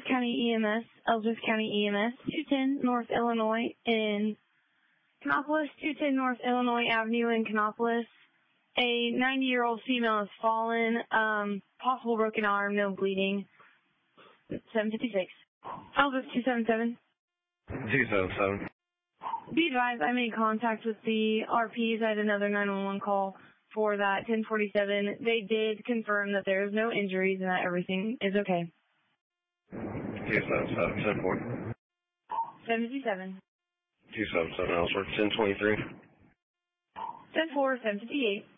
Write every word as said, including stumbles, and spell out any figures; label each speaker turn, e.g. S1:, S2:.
S1: County E M S, Ellsworth County E M S, two ten North Illinois in Canopolis, two ten North Illinois Avenue in Canopolis. A ninety-year-old female has fallen, um, possible broken arm, no bleeding. seven fifty-six. Ellsworth two seven seven.
S2: two seven seven.
S1: Be advised, I made contact with the R Ps. I had another nine one one call for that ten forty-seven. They did confirm that there is no injuries and that everything is okay.
S2: two seven seven, ten forty.
S1: seven fifty-seven.
S2: two seven seven, Ellsworth, ten twenty-three.
S1: ten four, seven fifty-eight.